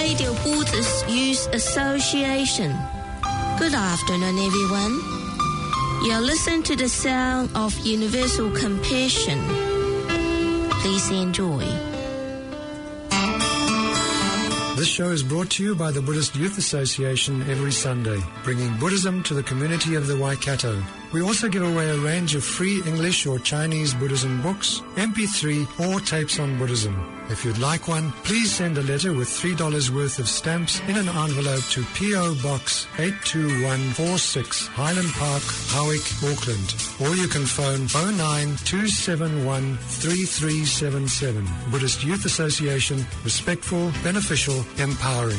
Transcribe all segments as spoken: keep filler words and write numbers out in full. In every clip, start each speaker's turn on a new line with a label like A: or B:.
A: Radio Buddhist Youth Association. Good afternoon, everyone. You're listening to the sound of universal compassion. Please enjoy.
B: This show is brought to you by the Buddhist Youth Association every Sunday, bringing Buddhism to the community of the Waikato. We also give away a range of free English or Chinese Buddhism books, M P three or tapes on Buddhism. If you'd like one, please send a letter with three dollars worth of stamps in an envelope to P O Box eight two one four six, Highland Park, Howick, Auckland. Or you can phone oh nine two seven one three three seven seven. Buddhist Youth Association, respectful, beneficial, empowering.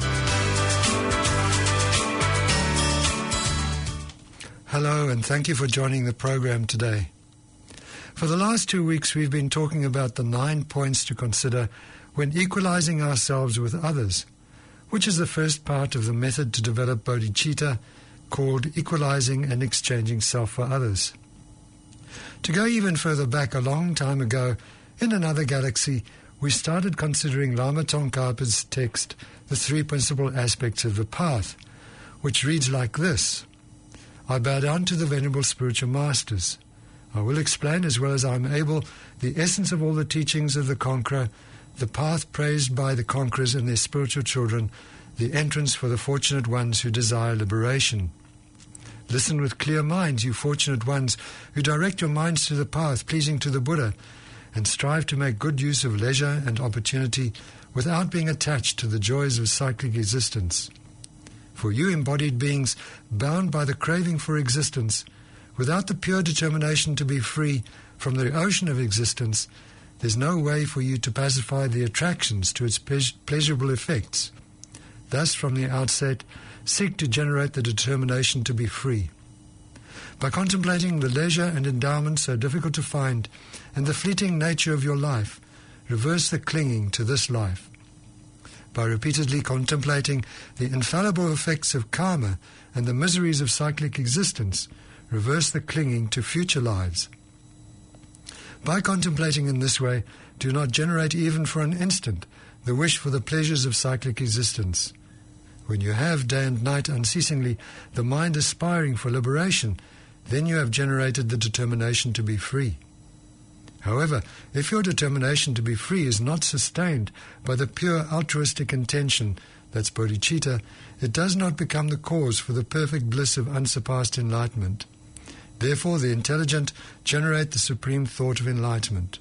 B: Hello, and thank you for joining the program today. For the last two weeks, we've been talking about the nine points to consider when equalizing ourselves with others, which is the first part of the method to develop bodhicitta, called equalizing and exchanging self for others. To go even further back, a long time ago, in another galaxy, we started considering Lama Tsongkhapa's text, The Three Principal Aspects of the Path, which reads like this: I bow down to the Venerable Spiritual Masters. I will explain as well as I am able the essence of all the teachings of the conqueror, the path praised by the conquerors and their spiritual children, the entrance for the fortunate ones who desire liberation. Listen with clear minds, you fortunate ones who direct your minds to the path pleasing to the Buddha, and strive to make good use of leisure and opportunity without being attached to the joys of cyclic existence. For you embodied beings bound by the craving for existence, without the pure determination to be free from the ocean of existence, there's no way for you to pacify the attractions to its pleasurable effects. Thus, from the outset, seek to generate the determination to be free. By contemplating the leisure and endowment so difficult to find and the fleeting nature of your life, reverse the clinging to this life. By repeatedly contemplating the infallible effects of karma and the miseries of cyclic existence, reverse the clinging to future lives. By contemplating in this way, do not generate even for an instant the wish for the pleasures of cyclic existence. When you have day and night unceasingly the mind aspiring for liberation, then you have generated the determination to be free. However, if your determination to be free is not sustained by the pure altruistic intention, that's bodhicitta, it does not become the cause for the perfect bliss of unsurpassed enlightenment. Therefore, the intelligent generate the supreme thought of enlightenment.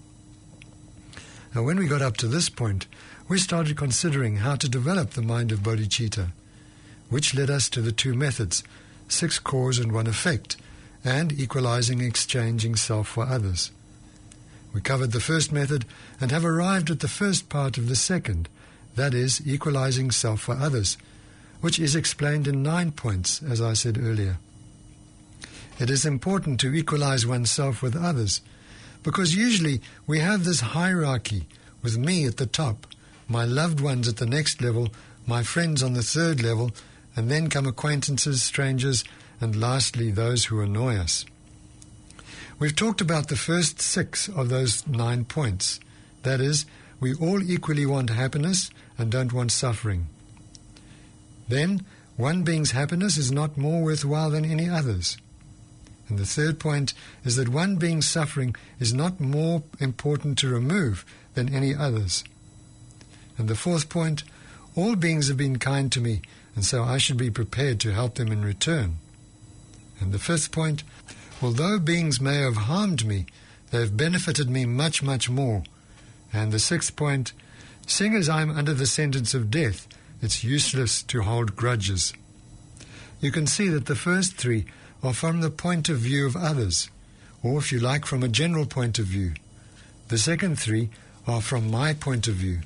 B: Now, when we got up to this point, we started considering how to develop the mind of bodhicitta, which led us to the two methods, six cause and one effect, and equalizing and exchanging self for others. We covered the first method and have arrived at the first part of the second, that is, equalizing self for others, which is explained in nine points, as I said earlier. It is important to equalize oneself with others, because usually we have this hierarchy, with me at the top, my loved ones at the next level, my friends on the third level, and then come acquaintances, strangers, and lastly those who annoy us. We've talked about the first six of those nine points. That is, we all equally want happiness and don't want suffering. Then, one being's happiness is not more worthwhile than any other's. And the third point is that one being's suffering is not more important to remove than any other's. And the fourth point, all beings have been kind to me, and so I should be prepared to help them in return. And the fifth point, although beings may have harmed me, they have benefited me much, much more. And the sixth point, seeing as I am under the sentence of death, it's useless to hold grudges. You can see that the first three are from the point of view of others, or if you like, from a general point of view. The second three are from my point of view.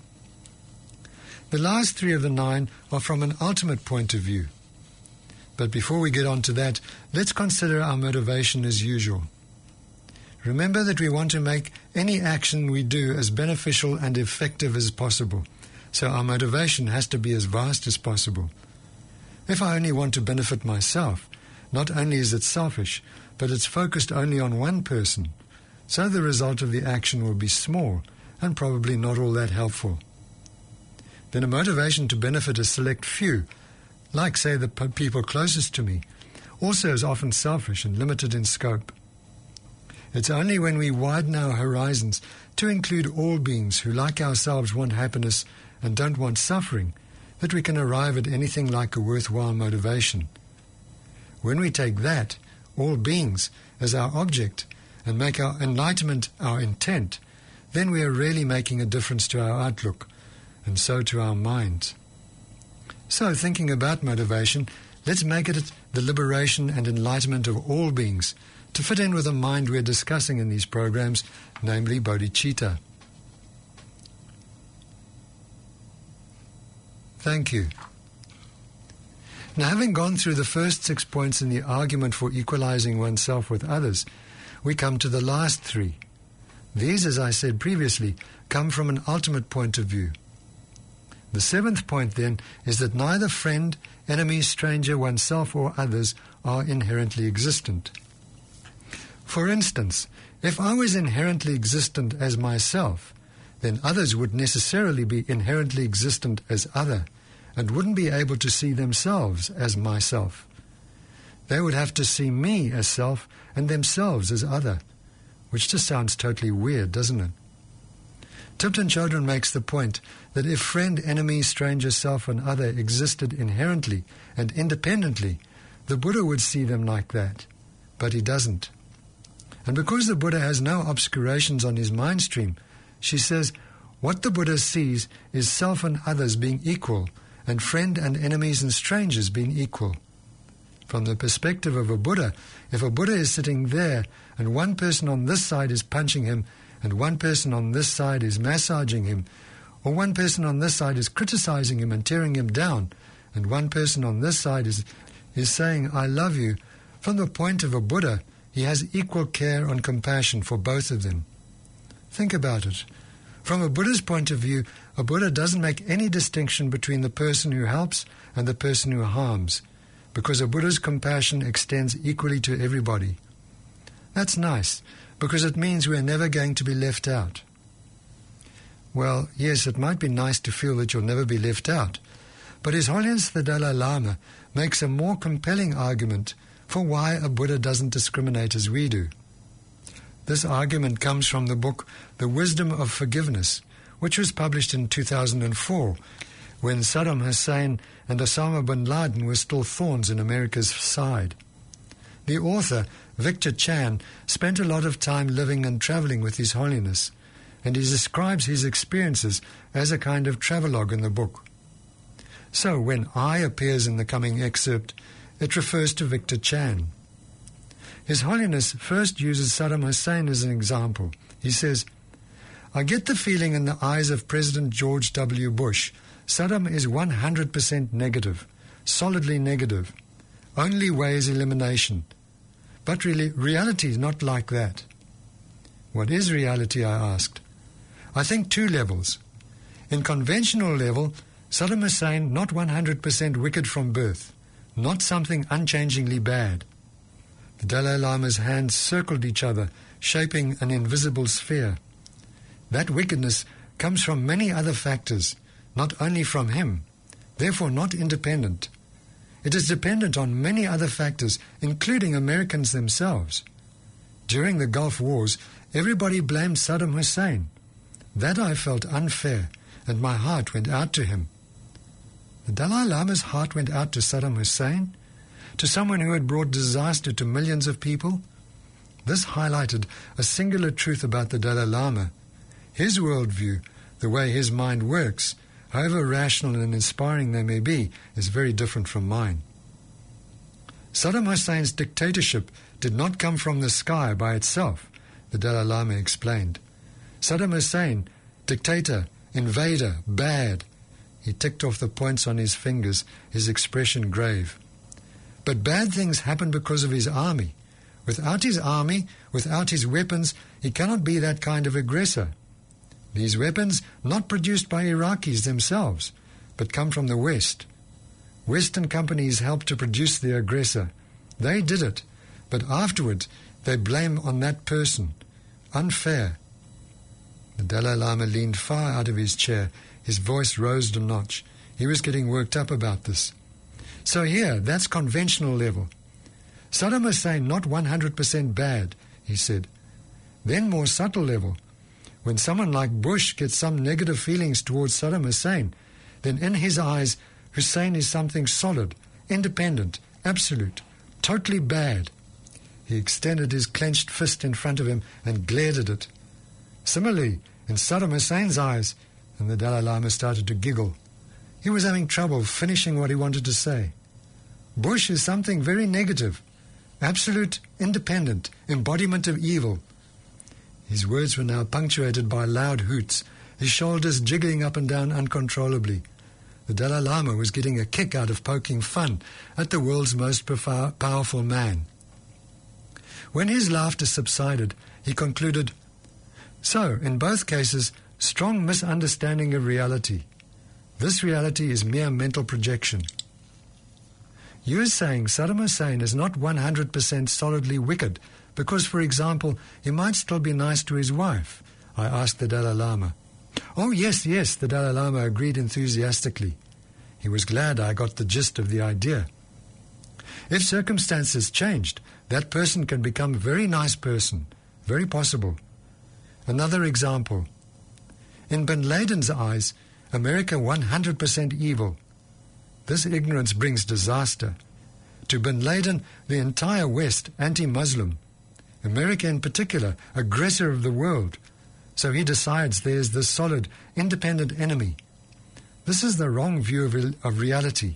B: The last three of the nine are from an ultimate point of view. But before we get on to that, let's consider our motivation as usual. Remember that we want to make any action we do as beneficial and effective as possible, so our motivation has to be as vast as possible. If I only want to benefit myself, not only is it selfish, but it's focused only on one person, so the result of the action will be small and probably not all that helpful. then a motivation to benefit a select few, like, say, the p- people closest to me, also is often selfish and limited in scope. It's only when we widen our horizons to include all beings who, like ourselves, want happiness and don't want suffering, that we can arrive at anything like a worthwhile motivation. When we take that, all beings, as our object and make our enlightenment our intent, then we are really making a difference to our outlook, and so to our minds. So, thinking about motivation, let's make it the liberation and enlightenment of all beings, to fit in with the mind we're discussing in these programs, namely bodhicitta. Thank you. Now, having gone through the first six points in the argument for equalizing oneself with others, we come to the last three. These, as I said previously, come from an ultimate point of view. The seventh point, then, is that neither friend, enemy, stranger, oneself, or others are inherently existent. For instance, if I was inherently existent as myself, then others would necessarily be inherently existent as other, and wouldn't be able to see themselves as myself. They would have to see me as self and themselves as other, which just sounds totally weird, doesn't it? Tipton Chodron makes the point that if friend, enemy, stranger, self, and other existed inherently and independently, the Buddha would see them like that, but he doesn't. And because the Buddha has no obscurations on his mind stream, she says, what the Buddha sees is self and others being equal, and friend and enemies and strangers being equal. From the perspective of a Buddha, if a Buddha is sitting there and one person on this side is punching him and one person on this side is massaging him, or one person on this side is criticizing him and tearing him down, and one person on this side is, is saying, I love you, from the point of a Buddha, he has equal care and compassion for both of them. Think about it. From a Buddha's point of view, a Buddha doesn't make any distinction between the person who helps and the person who harms, because a Buddha's compassion extends equally to everybody. That's nice, because it means we're never going to be left out. Well, yes, it might be nice to feel that you'll never be left out, but His Holiness the Dalai Lama makes a more compelling argument for why a Buddha doesn't discriminate as we do. This argument comes from the book The Wisdom of Forgiveness, which was published in two thousand four, when Saddam Hussein and Osama bin Laden were still thorns in America's side. The author, Victor Chan, spent a lot of time living and traveling with His Holiness, and he describes his experiences as a kind of travelogue in the book. So when I appears in the coming excerpt, it refers to Victor Chan. His Holiness first uses Saddam Hussein as an example. He says, I get the feeling in the eyes of President George W. Bush, Saddam is one hundred percent negative, solidly negative. Only way is elimination. But really, reality is not like that. What is reality, I asked. I think two levels. In conventional level, Saddam Hussein not one hundred percent wicked from birth, not something unchangingly bad. The Dalai Lama's hands circled each other, shaping an invisible sphere. That wickedness comes from many other factors, not only from him, therefore not independent. It is dependent on many other factors, including Americans themselves. During the Gulf Wars, everybody blamed Saddam Hussein. That I felt unfair, and my heart went out to him. The Dalai Lama's heart went out to Saddam Hussein? To someone who had brought disaster to millions of people? This highlighted a singular truth about the Dalai Lama. His worldview, the way his mind works, however rational and inspiring they may be, is very different from mine. Saddam Hussein's dictatorship did not come from the sky by itself, the Dalai Lama explained. Saddam Hussein, dictator, invader, bad. He ticked off the points on his fingers, his expression grave. But bad things happen because of his army. Without his army, without his weapons, he cannot be that kind of aggressor. These weapons, not produced by Iraqis themselves, but come from the West. Western companies helped to produce the aggressor. They did it, but afterwards they blame on that person. Unfair. The Dalai Lama leaned far out of his chair, His voice rose a notch. He was getting worked up about this. So here, that's conventional level. Saddam Hussein not one hundred percent bad, he said. Then more subtle level. When someone like Bush gets some negative feelings towards Saddam Hussein, then in his eyes, Hussein is something solid, independent, absolute, totally bad. He extended his clenched fist in front of him and glared at it. Similarly, in Saddam Hussein's eyes, and the Dalai Lama started to giggle. He was having trouble finishing what he wanted to say. Bush is something very negative, absolute, independent, embodiment of evil. His words were now punctuated by loud hoots, his shoulders jiggling up and down uncontrollably. The Dalai Lama was getting a kick out of poking fun at the world's most pow- powerful man. When his laughter subsided, he concluded, "So, in both cases, strong misunderstanding of reality. This reality is mere mental projection. You are saying Saddam Hussein is not one hundred percent solidly wicked because, for example, he might still be nice to his wife?" I asked the Dalai Lama. "Oh, yes, yes," the Dalai Lama agreed enthusiastically. He was glad I got the gist of the idea. If circumstances changed, that person can become a very nice person. Very possible. Another example. In bin Laden's eyes, America one hundred percent evil. This ignorance brings disaster. To bin Laden, the entire West anti-Muslim. America in particular, aggressor of the world. So he decides there's this solid, independent enemy. This is the wrong view of, re- of reality.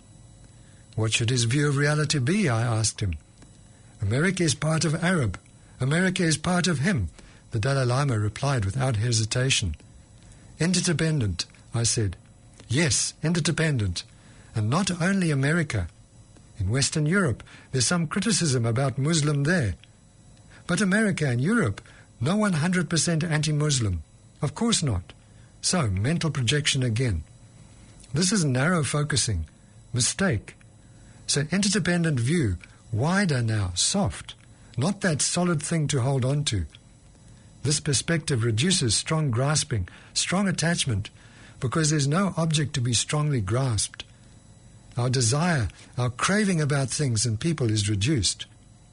B: What should his view of reality be? I asked him. America is part of Arab. America is part of him, the Dalai Lama replied without hesitation. Interdependent, I said. Yes, interdependent. And not only America. In Western Europe, there's some criticism about Muslim there. But America and Europe, no one hundred percent anti-Muslim. Of course not. So, mental projection again. This is narrow focusing. Mistake. So, interdependent view, wider now, soft. Not that solid thing to hold on to. This perspective reduces strong grasping, strong attachment, because there's no object to be strongly grasped. Our desire, our craving about things and people is reduced.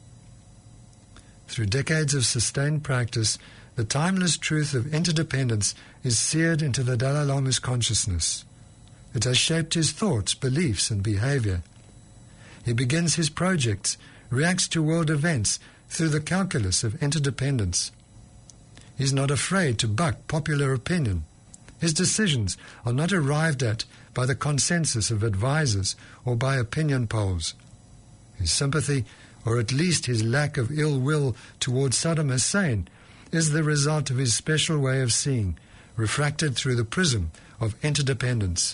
B: Through decades of sustained practice, the timeless truth of interdependence is seared into the Dalai Lama's consciousness. It has shaped his thoughts, beliefs, and behavior. He begins his projects, reacts to world events through the calculus of interdependence. He's not afraid to buck popular opinion. His decisions are not arrived at by the consensus of advisers or by opinion polls. His sympathy, or at least his lack of ill will towards Saddam Hussein, is the result of his special way of seeing, refracted through the prism of interdependence.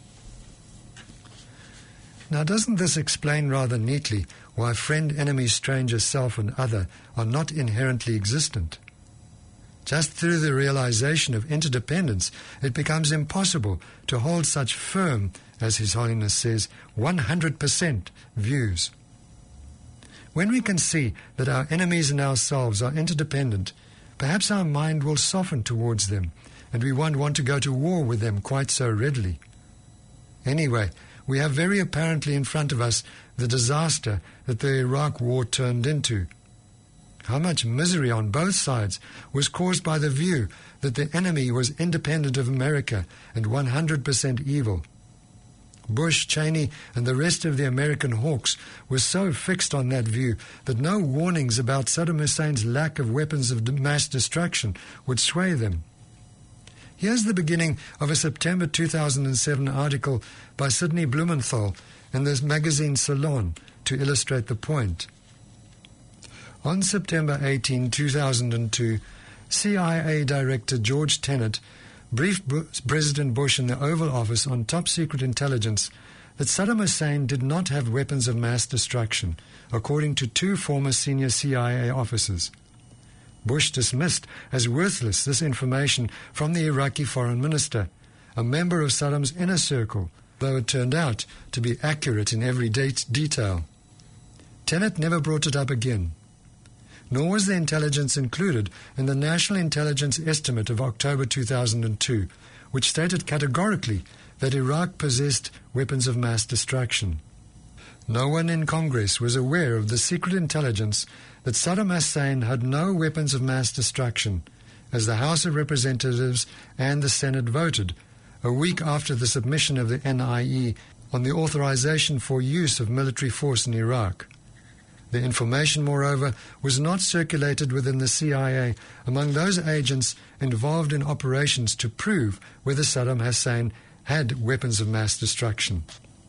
B: Now, doesn't this explain rather neatly why friend, enemy, stranger, self, and other are not inherently existent? Just through the realization of interdependence, it becomes impossible to hold such firm, as His Holiness says, one hundred percent views. When we can see that our enemies and ourselves are interdependent, perhaps our mind will soften towards them, and we won't want to go to war with them quite so readily. Anyway, we have very apparently in front of us the disaster that the Iraq War turned into. How much misery on both sides was caused by the view that the enemy was independent of America and one hundred percent evil. Bush, Cheney, and the rest of the American hawks were so fixed on that view that no warnings about Saddam Hussein's lack of weapons of mass destruction would sway them. Here's the beginning of a September two thousand seven article by Sidney Blumenthal in the magazine Salon to illustrate the point. On September eighteenth, two thousand two, C I A Director George Tenet briefed President Bush in the Oval Office on top-secret intelligence that Saddam Hussein did not have weapons of mass destruction, according to two former senior C I A officers. Bush dismissed as worthless this information from the Iraqi foreign minister, a member of Saddam's inner circle, though it turned out to be accurate in every de- detail. Tenet never brought it up again. Nor was the intelligence included in the National Intelligence Estimate of October two thousand two, which stated categorically that Iraq possessed weapons of mass destruction. No one in Congress was aware of the secret intelligence that Saddam Hussein had no weapons of mass destruction, as the House of Representatives and the Senate voted, a week after the submission of the N I E on the authorization for use of military force in Iraq. The information, moreover, was not circulated within the C I A among those agents involved in operations to prove whether Saddam Hussein had weapons of mass destruction.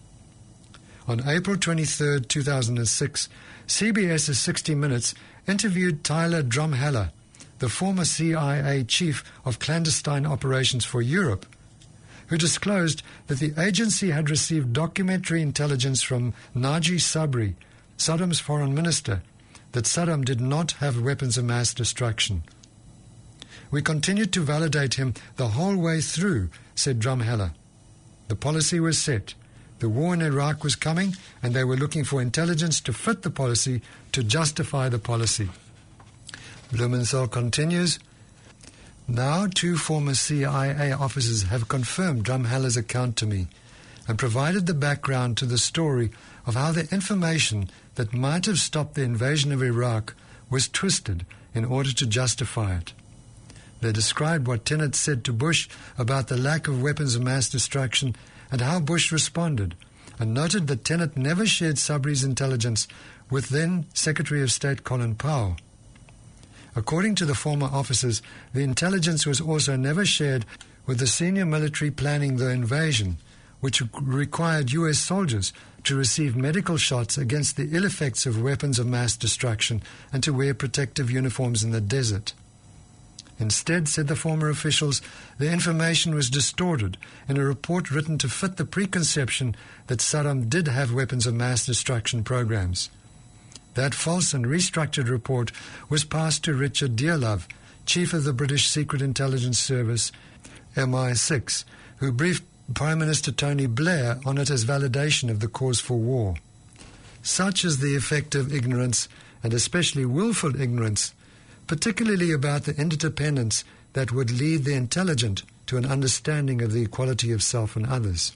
B: On April twenty-third, two thousand six, CBS's sixty minutes interviewed Tyler Drumheller, the former C I A chief of clandestine operations for Europe, who disclosed that the agency had received documentary intelligence from Naji Sabri, Saddam's foreign minister, that Saddam did not have weapons of mass destruction. "We continued to validate him the whole way through," said Drumheller. "The policy was set. The war in Iraq was coming, and they were looking for intelligence to fit the policy, to justify the policy." Blumenthal continues, "Now two former C I A officers have confirmed Drumheller's account to me and provided the background to the story of how the information that might have stopped the invasion of Iraq was twisted in order to justify it. They described what Tenet said to Bush about the lack of weapons of mass destruction and how Bush responded, and noted that Tenet never shared Sabri's intelligence with then Secretary of State Colin Powell. According to the former officers, the intelligence was also never shared with the senior military planning the invasion, which required U S soldiers to receive medical shots against the ill effects of weapons of mass destruction and to wear protective uniforms in the desert. Instead, said the former officials, the information was distorted in a report written to fit the preconception that Saddam did have weapons of mass destruction programs. That false and restructured report was passed to Richard Dearlove, chief of the British Secret Intelligence Service, M I six, who briefed Prime Minister Tony Blair on it as validation of the cause for war. Such is the effect of ignorance, and especially willful ignorance, particularly about the interdependence that would lead the intelligent to an understanding of the equality of self and others.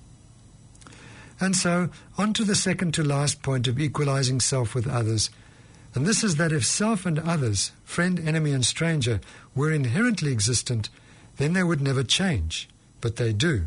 B: And so, on to the second to last point of equalizing self with others, and this is that if self and others, friend, enemy and stranger, were inherently existent, then they would never change, but they do.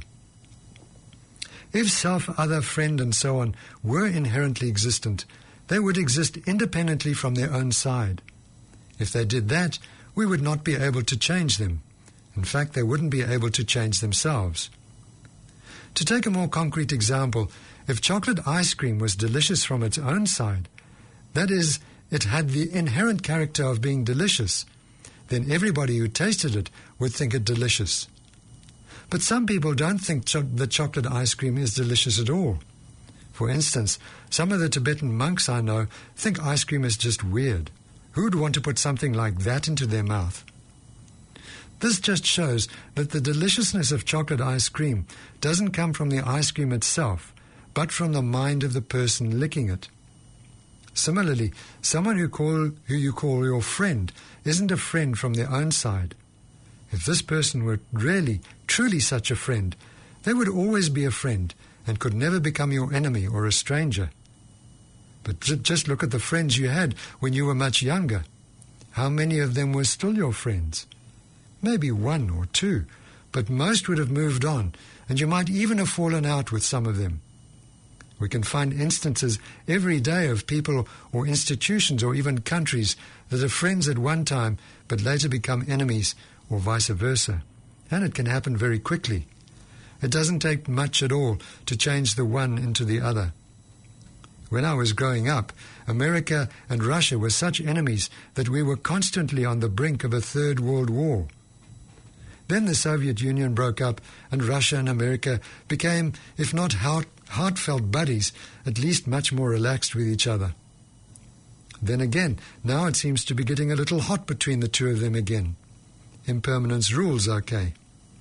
B: If self, other, friend and so on were inherently existent, they would exist independently from their own side. If they did that, we would not be able to change them. In fact, they wouldn't be able to change themselves. To take a more concrete example, if chocolate ice cream was delicious from its own side, that is, it had the inherent character of being delicious, then everybody who tasted it would think it delicious. But some people don't think cho- that chocolate ice cream is delicious at all. For instance, some of the Tibetan monks I know think ice cream is just weird. Who would want to put something like that into their mouth? This just shows that the deliciousness of chocolate ice cream doesn't come from the ice cream itself, but from the mind of the person licking it. Similarly, someone who, call, who you call your friend isn't a friend from their own side. If this person were really, truly such a friend, they would always be a friend and could never become your enemy or a stranger. But just look at the friends you had when you were much younger. How many of them were still your friends? Maybe one or two, but most would have moved on, and you might even have fallen out with some of them. We can find instances every day of people or institutions or even countries that are friends at one time but later become enemies, or vice versa. And it can happen very quickly. It doesn't take much at all to change the one into the other. When I was growing up, America and Russia were such enemies that we were constantly on the brink of a third world war. Then the Soviet Union broke up, and Russia and America became, if not heart, heartfelt buddies, at least much more relaxed with each other. Then again, now it seems to be getting a little hot between the two of them again. Impermanence rules, okay.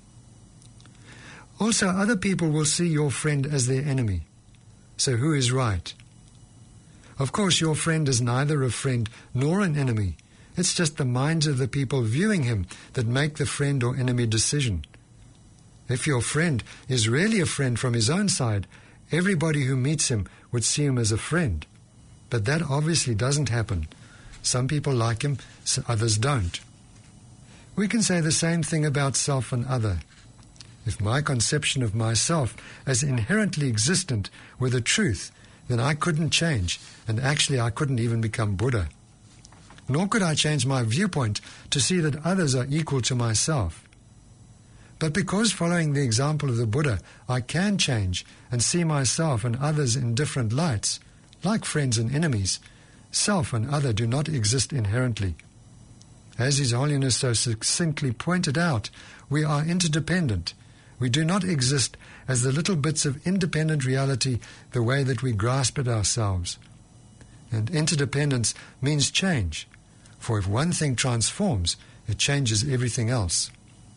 B: Also, other people will see your friend as their enemy. So who is right? Of course, your friend is neither a friend nor an enemy. It's just the minds of the people viewing him that make the friend or enemy decision. If your friend is really a friend from his own side, everybody who meets him would see him as a friend. But that obviously doesn't happen. Some people like him, others don't. We can say the same thing about self and other. If my conception of myself as inherently existent were the truth, then I couldn't change, and actually I couldn't even become Buddha. Nor could I change my viewpoint to see that others are equal to myself. But because following the example of the Buddha, I can change and see myself and others in different lights, like friends and enemies, self and other do not exist inherently. As His Holiness so succinctly pointed out, we are interdependent. We do not exist as the little bits of independent reality the way that we grasp it ourselves. And interdependence means change, for if one thing transforms, it changes everything else.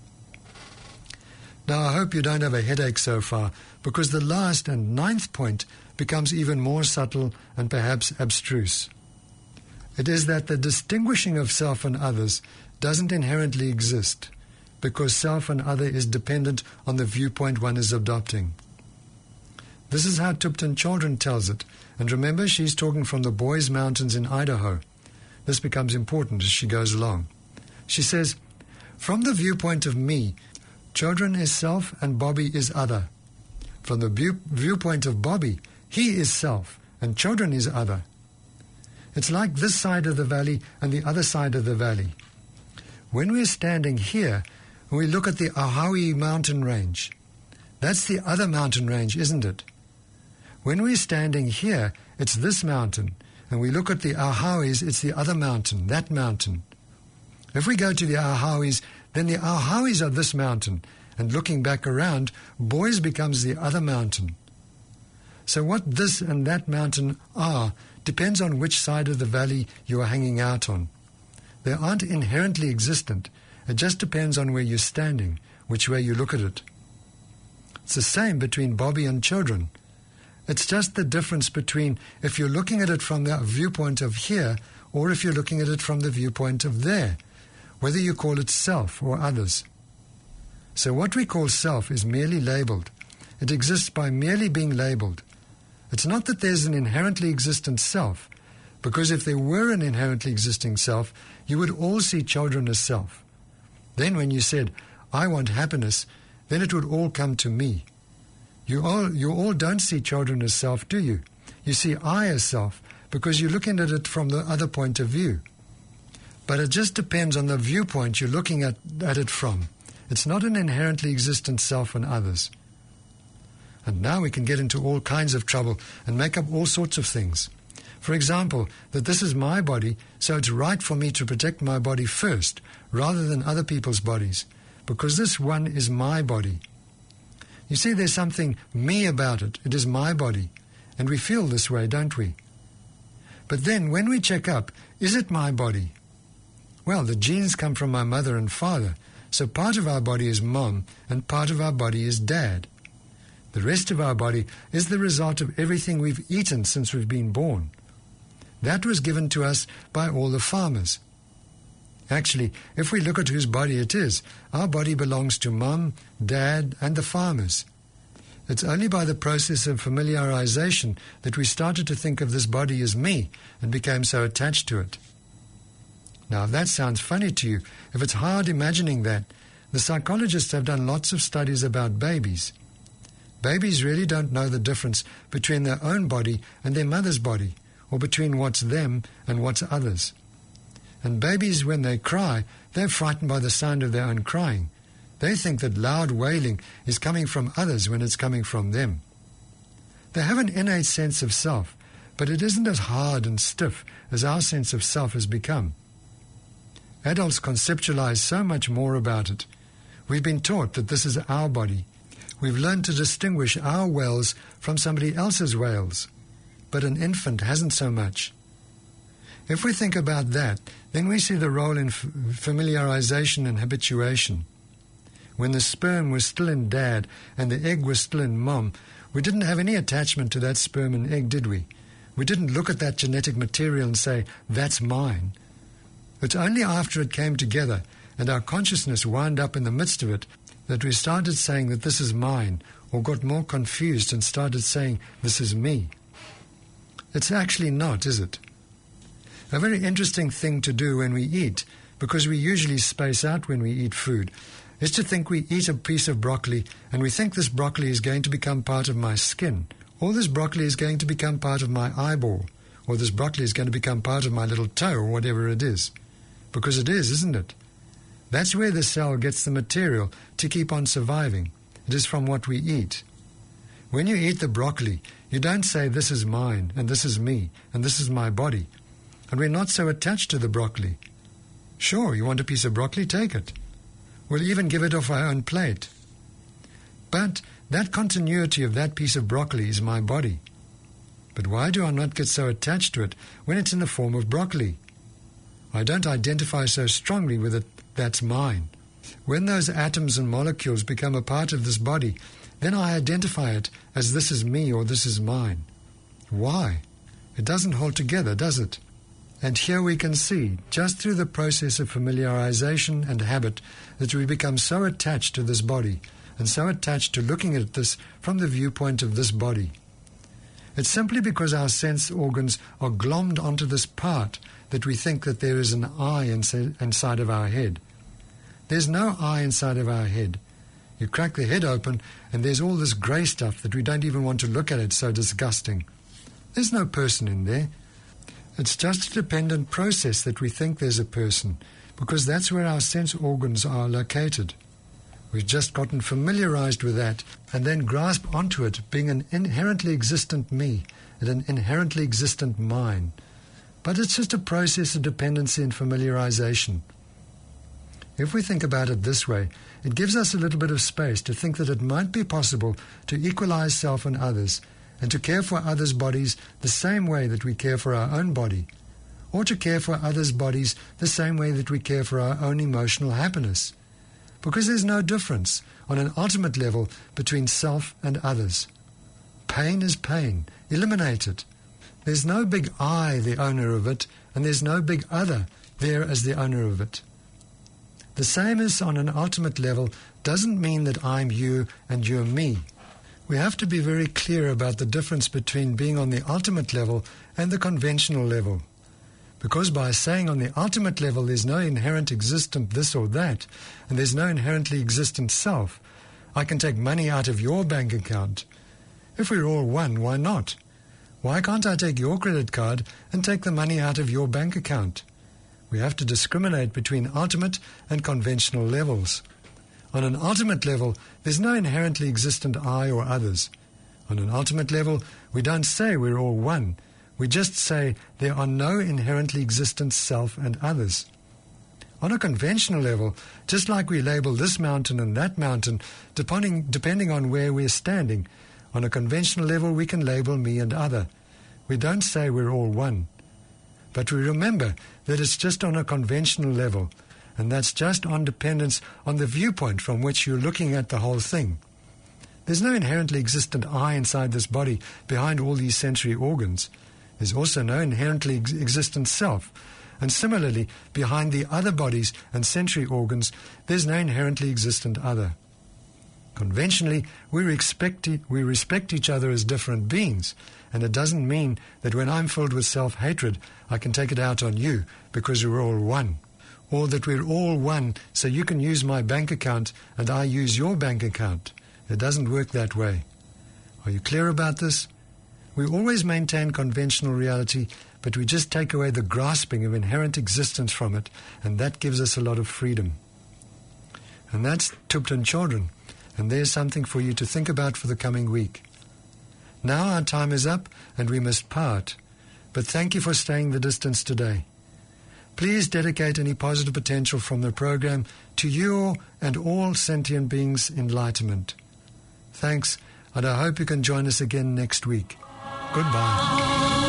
B: Now I hope you don't have a headache so far, because the last and ninth point becomes even more subtle and perhaps abstruse. It is that the distinguishing of self and others doesn't inherently exist, because self and other is dependent on the viewpoint one is adopting. This is how Thupten Chodron tells it, and remember she's talking from the Boys Mountains in Idaho. This becomes important as she goes along. She says, "From the viewpoint of me, Chodron is self and Bobby is other. From the view- viewpoint of Bobby, he is self and Chodron is other. It's like this side of the valley and the other side of the valley. When we're standing here, we look at the Ahawi mountain range. That's the other mountain range, isn't it? When we're standing here, it's this mountain, and we look at the Ahawis, it's the other mountain, that mountain. If we go to the Ahawis, then the Ahawis are this mountain, and looking back around, Boys becomes the other mountain. So what this and that mountain are depends on which side of the valley you are hanging out on. They aren't inherently existent. It just depends on where you're standing, which way you look at it. It's the same between Bobby and Chodron. It's just the difference between if you're looking at it from the viewpoint of here or if you're looking at it from the viewpoint of there, whether you call it self or others. So what we call self is merely labeled. It exists by merely being labeled. It's not that there's an inherently existent self, because if there were an inherently existing self, you would all see Chodron as self. Then when you said, I want happiness, then it would all come to me. You all, you all don't see Chodron as self, do you? You see I as self, because you're looking at it from the other point of view. But it just depends on the viewpoint you're looking at, at it from. It's not an inherently existent self and others. And now we can get into all kinds of trouble and make up all sorts of things. For example, that this is my body, so it's right for me to protect my body first, rather than other people's bodies, because this one is my body. You see, there's something me about it. It is my body. And we feel this way, don't we? But then, when we check up, is it my body? Well, the genes come from my mother and father, so part of our body is mom, and part of our body is dad. The rest of our body is the result of everything we've eaten since we've been born. That was given to us by all the farmers. Actually, if we look at whose body it is, our body belongs to Mum, Dad, and the farmers. It's only by the process of familiarization that we started to think of this body as me and became so attached to it. Now, if that sounds funny to you, if it's hard imagining that, the psychologists have done lots of studies about babies. Babies really don't know the difference between their own body and their mother's body, or between what's them and what's others. And babies, when they cry, they're frightened by the sound of their own crying. They think that loud wailing is coming from others when it's coming from them. They have an innate sense of self, but it isn't as hard and stiff as our sense of self has become. Adults conceptualize so much more about it. We've been taught that this is our body. We've learned to distinguish our wails from somebody else's wails, but an infant hasn't so much. If we think about that, then we see the role in f- familiarization and habituation. When the sperm was still in dad and the egg was still in mom, we didn't have any attachment to that sperm and egg, did we? We didn't look at that genetic material and say, that's mine. It's only after it came together and our consciousness wound up in the midst of it that we started saying that this is mine, or got more confused and started saying this is me. It's actually not, is it? A very interesting thing to do when we eat, because we usually space out when we eat food, is to think we eat a piece of broccoli and we think this broccoli is going to become part of my skin, or this broccoli is going to become part of my eyeball, or this broccoli is going to become part of my little toe, or whatever it is. Because it is, isn't it? That's where the cell gets the material to keep on surviving. It is from what we eat. When you eat the broccoli, you don't say this is mine, and this is me, and this is my body. And we're not so attached to the broccoli. Sure, you want a piece of broccoli? Take it. We'll even give it off our own plate. But that continuity of that piece of broccoli is my body. But why do I not get so attached to it when it's in the form of broccoli? I don't identify so strongly with it, that's mine. When those atoms and molecules become a part of this body, then I identify it as this is me or this is mine. Why? It doesn't hold together, does it? And here we can see, just through the process of familiarization and habit, that we become so attached to this body and so attached to looking at this from the viewpoint of this body. It's simply because our sense organs are glommed onto this part that we think that there is an eye inside of our head. There's no eye inside of our head. You crack the head open and there's all this grey stuff that we don't even want to look at. It's so disgusting. There's no person in there. It's just a dependent process that we think there's a person, because that's where our sense organs are located. We've just gotten familiarized with that and then grasp onto it being an inherently existent me and an inherently existent mine. But it's just a process of dependency and familiarization. If we think about it this way, it gives us a little bit of space to think that it might be possible to equalize self and others, and to care for others' bodies the same way that we care for our own body, or to care for others' bodies the same way that we care for our own emotional happiness. Because there's no difference on an ultimate level between self and others. Pain is pain. Eliminate it. There's no big I, the owner of it, and there's no big other there as the owner of it. The same as on an ultimate level doesn't mean that I'm you and you're me. We have to be very clear about the difference between being on the ultimate level and the conventional level. Because by saying on the ultimate level there's no inherent existent this or that, and there's no inherently existent self, I can take money out of your bank account. If we're all one, why not? Why can't I take your credit card and take the money out of your bank account? We have to discriminate between ultimate and conventional levels. On an ultimate level, there's no inherently existent I or others. On an ultimate level, we don't say we're all one. We just say there are no inherently existent self and others. On a conventional level, just like we label this mountain and that mountain, depending, depending on where we're standing, on a conventional level we can label me and other. We don't say we're all one. But we remember that it's just on a conventional level, and that's just on dependence on the viewpoint from which you're looking at the whole thing. There's no inherently existent I inside this body behind all these sensory organs. There's also no inherently ex- existent self. And similarly, behind the other bodies and sensory organs, there's no inherently existent other. Conventionally, we respect, e- we respect each other as different beings, and it doesn't mean that when I'm filled with self-hatred, I can take it out on you because we're all one. Or that we're all one, so you can use my bank account and I use your bank account. It doesn't work that way. Are you clear about this? We always maintain conventional reality, but we just take away the grasping of inherent existence from it, and that gives us a lot of freedom. And that's Thupten Chodron, and there's something for you to think about for the coming week. Now our time is up, and we must part, but thank you for staying the distance today. Please dedicate any positive potential from the program to your and all sentient beings' enlightenment. Thanks, and I hope you can join us again next week. Goodbye.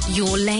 A: Your language.